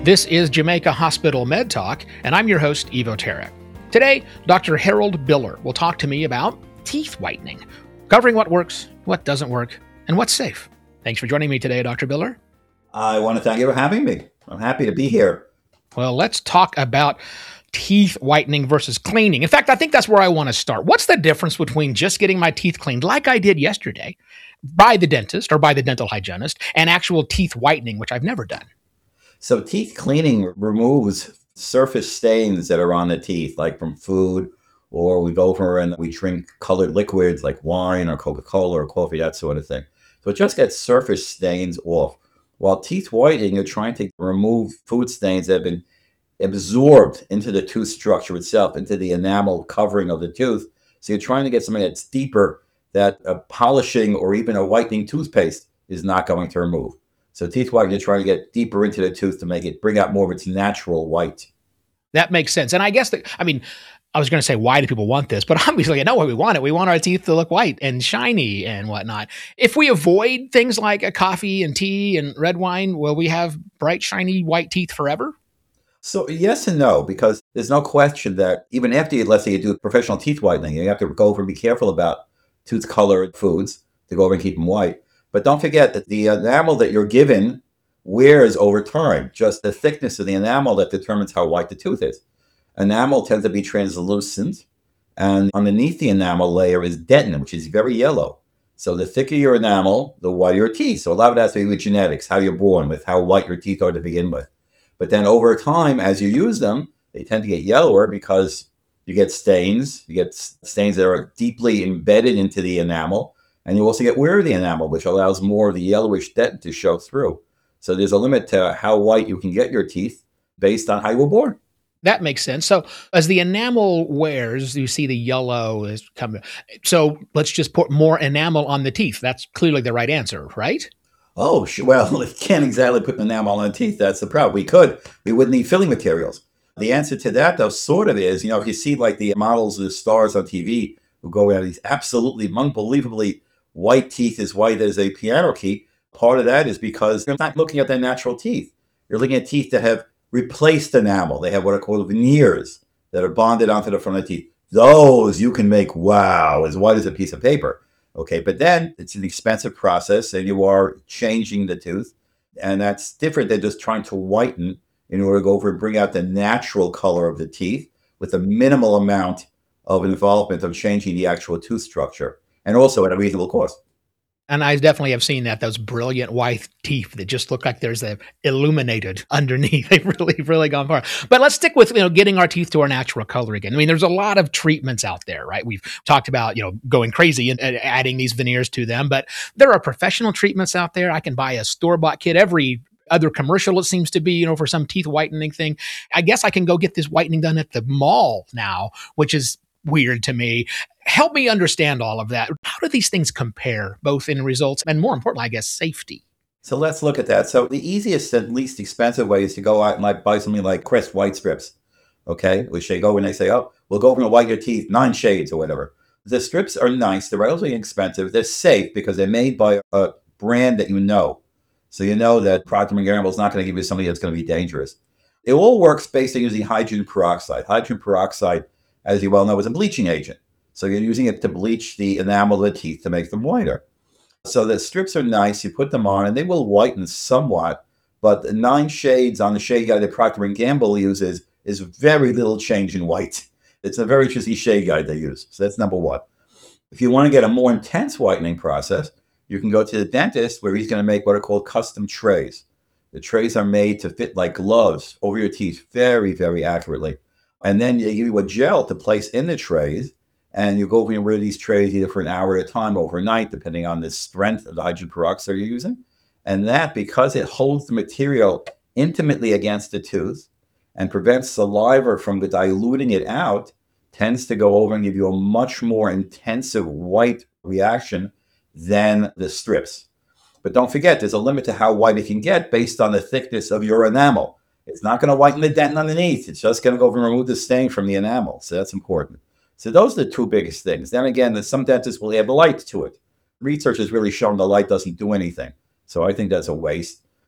This is Jamaica Hospital Med Talk, and I'm your host, Evo Terra. Today, Dr. Harold Biller will talk to me about teeth whitening, covering what works, what doesn't work, and what's safe. Thanks for joining me today, Dr. Biller. I want to thank you for having me. I'm happy to be here. Well, let's talk about teeth whitening versus cleaning. In fact, I think that's where I want to start. What's the difference between just getting my teeth cleaned like I did yesterday by the dentist or by the dental hygienist and actual teeth whitening, which I've never done? So, teeth cleaning removes surface stains that are on the teeth, like from food, or we go over and we drink colored liquids like wine or Coca-Cola or coffee, that sort of thing. So, it just gets surface stains off. While teeth whitening, you're trying to remove food stains that have been absorbed into the tooth structure itself, into the enamel covering of the tooth. So, you're trying to get something that's deeper that a polishing or even a whitening toothpaste is not going to remove. So teeth whitening, you're trying to get deeper into the tooth to make it bring out more of its natural white. That makes sense. And I guess I was going to say, why do people want this? But obviously, I know why we want it. We want our teeth to look white and shiny and whatnot. If we avoid things like a coffee and tea and red wine, will we have bright, shiny, white teeth forever? So yes and no, because there's no question that even after let's say you do professional teeth whitening, you have to go over and be careful about tooth colored foods to go over and keep them white. But don't forget that the enamel that you're given wears over time. Just the thickness of the enamel that determines how white the tooth is. Enamel tends to be translucent, and underneath the enamel layer is dentin, which is very yellow. So the thicker your enamel, the whiter your teeth. So a lot of that has to do with genetics, how you're born, with how white your teeth are to begin with. But then over time, as you use them, they tend to get yellower because you get stains. You get stains that are deeply embedded into the enamel. And you also get wear of the enamel, which allows more of the yellowish dentin to show through. So there's a limit to how white you can get your teeth based on how you were born. That makes sense. So as the enamel wears, you see the yellow is coming. So let's just put more enamel on the teeth. That's clearly the right answer, right? Oh, well, you can't exactly put the enamel on the teeth. That's the problem. We could. We would need filling materials. The answer to that, though, sort of is, if you see like the models, the stars on TV who go out these absolutely unbelievably white teeth, as white as a piano key, part of that is because you're not looking at their natural teeth. You're looking at teeth that have replaced enamel. They have what are called veneers that are bonded onto the front of the teeth. Those you can make, wow, as white as a piece of paper. Okay, but then it's an expensive process and you are changing the tooth. And that's different than just trying to whiten in order to go over and bring out the natural color of the teeth with a minimal amount of involvement of changing the actual tooth structure, and also at a reasonable cost. And I definitely have seen that, those brilliant white teeth that just look like there's a illuminated underneath. They've really gone far. But let's stick with, getting our teeth to our natural color again. I mean, there's a lot of treatments out there, right? We've talked about, going crazy and adding these veneers to them, but there are professional treatments out there. I can buy a store-bought kit every other commercial, it seems to be, for some teeth whitening thing. I guess I can go get this whitening done at the mall now, which is weird to me. Help me understand all of that. How do these things compare, both in results and, more importantly, I guess, safety? So let's look at that. So the easiest and least expensive way is to go out and buy something like Crest white strips. Okay, which they go and they say, oh, we'll go over and whiten your teeth 9 shades or whatever. The strips are nice. They're relatively inexpensive. They're safe because they're made by a brand that you know. So you know that Procter & Gamble is not going to give you something that's going to be dangerous. It all works based on using hydrogen peroxide. Hydrogen peroxide, as you well know, is a bleaching agent. So you're using it to bleach the enamel of the teeth to make them whiter. So the strips are nice. You put them on and they will whiten somewhat. But the 9 shades on the shade guide that Procter & Gamble uses is very little change in white. It's a very tricky shade guide they use. So that's number one. If you want to get a more intense whitening process, you can go to the dentist where he's going to make what are called custom trays. The trays are made to fit like gloves over your teeth very, very accurately. And then they give you a gel to place in the trays. And you go over and wear these trays either for an hour at a time overnight, depending on the strength of the hydrogen peroxide you're using. And that, because it holds the material intimately against the tooth and prevents saliva from diluting it out, tends to go over and give you a much more intensive white reaction than the strips. But don't forget, there's a limit to how white it can get based on the thickness of your enamel. It's not going to whiten the dentin underneath. It's just going to go over and remove the stain from the enamel. So that's important. So those are the 2 biggest things. Then again, some dentists will add light to it. Research has really shown the light doesn't do anything. So I think that's a waste.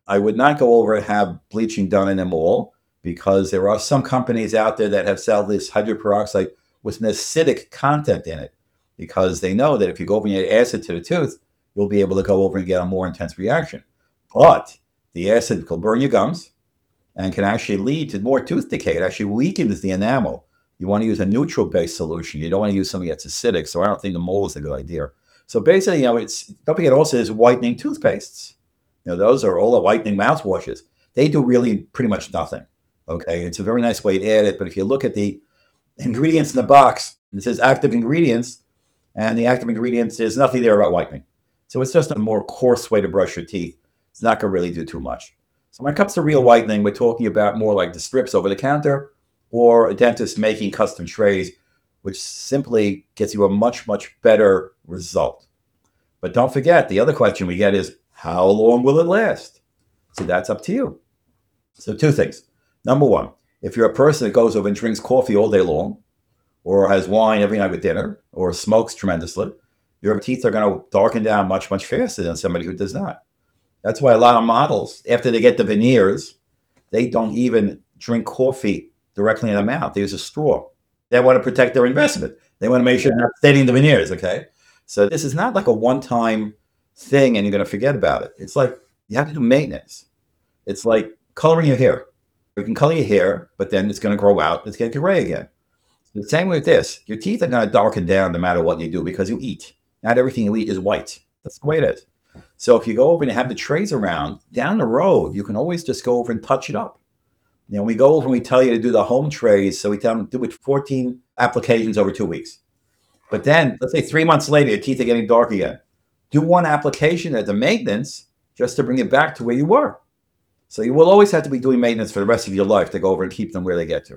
I would not go over and have bleaching done in them all because there are some companies out there that have sell this hydroperoxide with an acidic content in it because they know that if you go over and add acid to the tooth, you'll be able to go over and get a more intense reaction. But the acid will burn your gums and can actually lead to more tooth decay. It actually weakens the enamel. You want to use a neutral-based solution. You don't want to use something that's acidic. So I don't think the mold is a good idea. So basically, it's don't forget also there's whitening toothpastes. Those are all the whitening mouthwashes. They do really pretty much nothing. Okay, it's a very nice way to add it. But if you look at the ingredients in the box, it says active ingredients, and the active ingredients, there's nothing there about whitening. So it's just a more coarse way to brush your teeth. It's not going to really do too much. So when it comes to real whitening, we're talking about more like the strips over the counter or a dentist making custom trays, which simply gets you a much, much better result. But don't forget, the other question we get is, how long will it last? So that's up to you. So two things. Number one, if you're a person that goes over and drinks coffee all day long, or has wine every night with dinner, or smokes tremendously, your teeth are going to darken down much, much faster than somebody who does not. That's why a lot of models, after they get the veneers, they don't even drink coffee directly in the mouth. They use a straw. They want to protect their investment. They want to make sure they're not staining the veneers, okay? So this is not like a one-time thing and you're going to forget about it. It's like you have to do maintenance. It's like coloring your hair. You can color your hair, but then it's going to grow out. It's going to get gray again. The same with this. Your teeth are going to darken down no matter what you do because you eat. Not everything you eat is white. That's the way it is. So if you go over and have the trays around, down the road, you can always just go over and touch it up. We go over and we tell you to do the home trays. So we tell them to do it 14 applications over 2 weeks. But then, let's say 3 months later, your teeth are getting dark again. Do one application as a maintenance just to bring it back to where you were. So you will always have to be doing maintenance for the rest of your life to go over and keep them where they get to.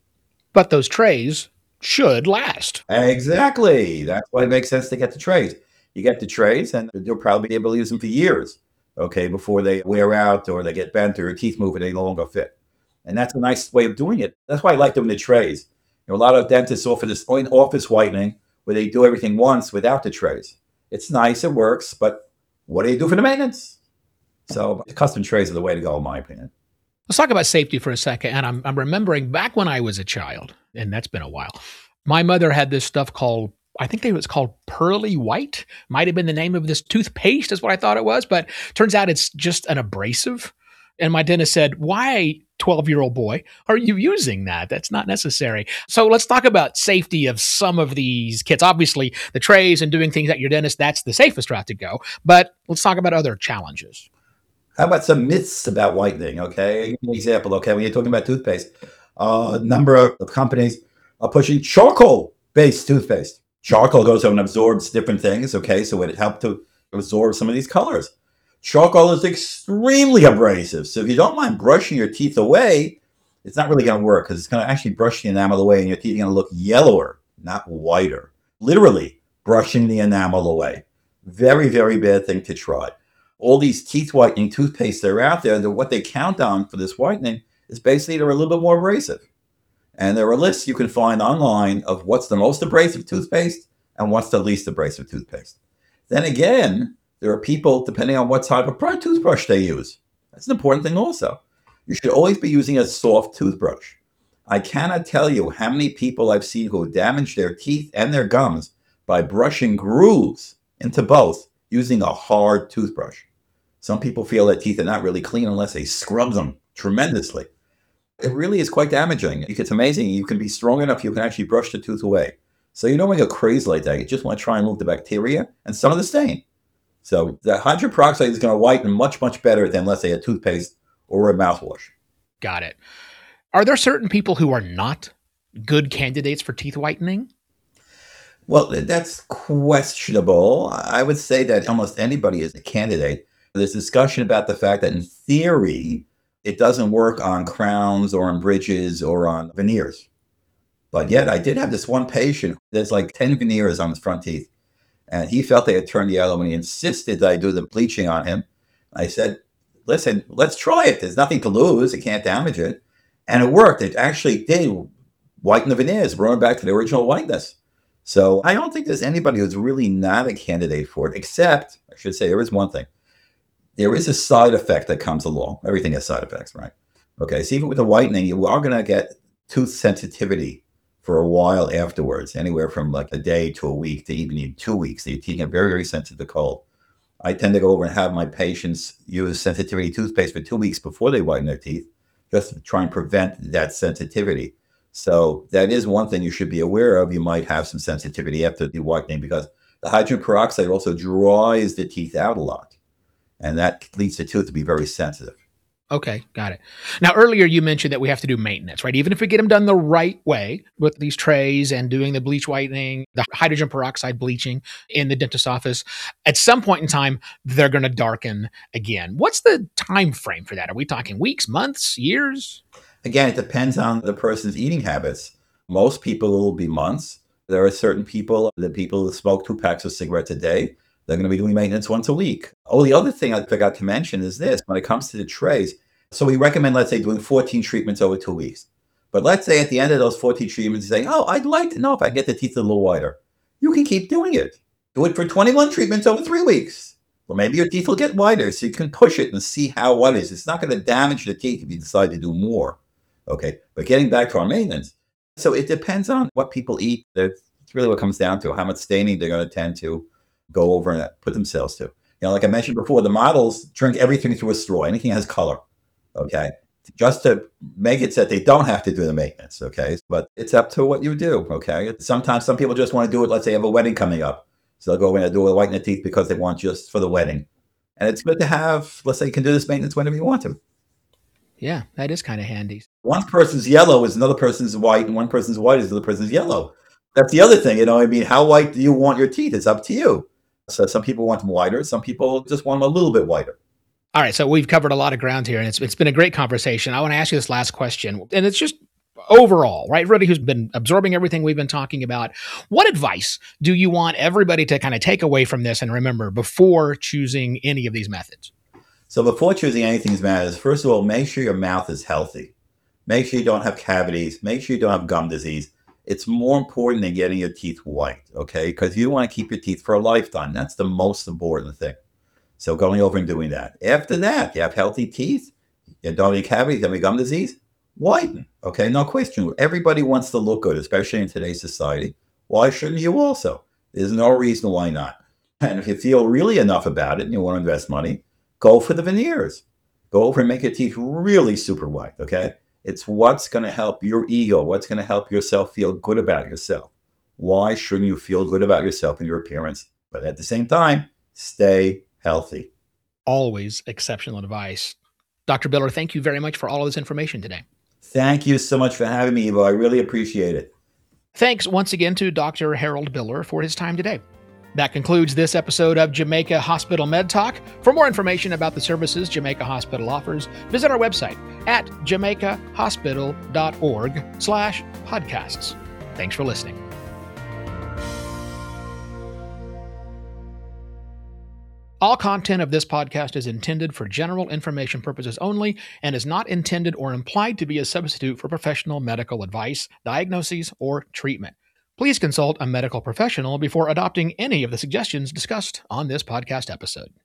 But those trays should last. Exactly. That's why it makes sense to get the trays. You get the trays and you'll probably be able to use them for years, okay, before they wear out or they get bent or your teeth move and they no longer fit. And that's a nice way of doing it. That's why I like doing the trays. A lot of dentists offer this office whitening where they do everything once without the trays. It's nice, it works, but what do you do for the maintenance? So custom trays are the way to go, in my opinion. Let's talk about safety for a second. And I'm remembering back when I was a child, and that's been a while, my mother had this stuff called, I think it was called Pearly White. Might have been the name of this toothpaste is what I thought it was, but turns out it's just an abrasive. And my dentist said, why, 12-year-old boy, are you using that? That's not necessary. So let's talk about safety of some of these kits. Obviously, the trays and doing things at your dentist, that's the safest route to go. But let's talk about other challenges. How about some myths about whitening, okay? I'll give you an example, okay? When you're talking about toothpaste, a number of companies are pushing charcoal-based toothpaste. Charcoal goes over and absorbs different things, okay? So it helped to absorb some of these colors. Charcoal is extremely abrasive. So if you don't mind brushing your teeth away, it's not really going to work because it's going to actually brush the enamel away and your teeth are going to look yellower, not whiter. Literally brushing the enamel away. Very, very bad thing to try. All these teeth whitening toothpaste that are out there, what they count on for this whitening is basically they're a little bit more abrasive. And there are lists you can find online of what's the most abrasive toothpaste and what's the least abrasive toothpaste. Then again, there are people, depending on what type of toothbrush they use. That's an important thing also. You should always be using a soft toothbrush. I cannot tell you how many people I've seen who damage their teeth and their gums by brushing grooves into both using a hard toothbrush. Some people feel their teeth are not really clean unless they scrub them tremendously. It really is quite damaging. It's amazing. You can be strong enough, you can actually brush the tooth away. So you don't want to go crazy like that. You just want to try and remove the bacteria and some of the stain. So the hydroperoxide is going to whiten much, much better than, let's say, a toothpaste or a mouthwash. Got it. Are there certain people who are not good candidates for teeth whitening? Well, that's questionable. I would say that almost anybody is a candidate. There's discussion about the fact that in theory, it doesn't work on crowns or on bridges or on veneers. But yet I did have this one patient, there's like 10 veneers on his front teeth. And he felt they had turned yellow and he insisted that I do the bleaching on him. I said, listen, let's try it. There's nothing to lose. It can't damage it. And it worked. It actually did whiten the veneers, brought them back to the original whiteness. So I don't think there's anybody who's really not a candidate for it, except, I should say, there is one thing. There is a side effect that comes along. Everything has side effects, right? Okay, so even with the whitening, you are going to get tooth sensitivity for a while afterwards, anywhere from like a day to a week to even 2 weeks. So your teeth get very, very sensitive to cold. I tend to go over and have my patients use sensitivity toothpaste for 2 weeks before they whiten their teeth, just to try and prevent that sensitivity. So that is one thing you should be aware of. You might have some sensitivity after the whitening because the hydrogen peroxide also dries the teeth out a lot, and that leads the tooth to be very sensitive. Okay, got it. Now, earlier you mentioned that we have to do maintenance, right? Even if we get them done the right way with these trays and doing the bleach whitening, the hydrogen peroxide bleaching in the dentist's office, at some point in time, they're going to darken again. What's the time frame for that? Are we talking weeks, months, years? Again, it depends on the person's eating habits. Most people will be months. There are certain people, the people who smoke 2 packs of cigarettes a day, they're going to be doing maintenance once a week. Oh, the other thing I forgot to mention is this. When it comes to the trays, so we recommend, let's say, doing 14 treatments over 2 weeks. But let's say at the end of those 14 treatments, you say, oh, I'd like to know if I get the teeth a little whiter. You can keep doing it. Do it for 21 treatments over 3 weeks. Well, maybe your teeth will get whiter, so you can push it and see how what is. It's not going to damage the teeth if you decide to do more. Okay, but getting back to our maintenance. So it depends on what people eat. That's really what comes down to how much staining they're going to tend to go over and put themselves to. Like I mentioned before, the models drink everything through a straw. Anything has color. Okay, just to make it so that they don't have to do the maintenance. Okay, but it's up to what you do. Okay, sometimes some people just want to do it. Let's say they have a wedding coming up, so they'll go in and do a whiten the teeth because they want just for the wedding. And it's good to have. Let's say you can do this maintenance whenever you want to. Yeah, that is kind of handy. One person's yellow is another person's white, and one person's white is another person's yellow. That's the other thing, I mean, how white do you want your teeth? It's up to you. So some people want them whiter. Some people just want them a little bit whiter. All right, so we've covered a lot of ground here, and it's been a great conversation. I want to ask you this last question, and it's just overall, right? Everybody who's been absorbing everything we've been talking about, what advice do you want everybody to kind of take away from this and remember before choosing any of these methods? So before choosing anything matters, first of all, make sure your mouth is healthy. Make sure you don't have cavities. Make sure you don't have gum disease. It's more important than getting your teeth white, okay? Because you want to keep your teeth for a lifetime. That's the most important thing. So going over and doing that. After that, you have healthy teeth. You don't have any cavities, you don't have any gum disease. Whiten, okay? No question. Everybody wants to look good, especially in today's society. Why shouldn't you also? There's no reason why not. And if you feel really enough about it and you want to invest money, go for the veneers. Go over and make your teeth really super white, okay? It's what's going to help your ego, what's going to help yourself feel good about yourself. Why shouldn't you feel good about yourself and your appearance? But at the same time, stay healthy. Always exceptional advice. Dr. Biller, thank you very much for all of this information today. Thank you so much for having me, Ivo. I really appreciate it. Thanks once again to Dr. Harold Biller for his time today. That concludes this episode of Jamaica Hospital Med Talk. For more information about the services Jamaica Hospital offers, visit our website at jamaicahospital.org/podcasts. Thanks for listening. All content of this podcast is intended for general information purposes only and is not intended or implied to be a substitute for professional medical advice, diagnoses, or treatment. Please consult a medical professional before adopting any of the suggestions discussed on this podcast episode.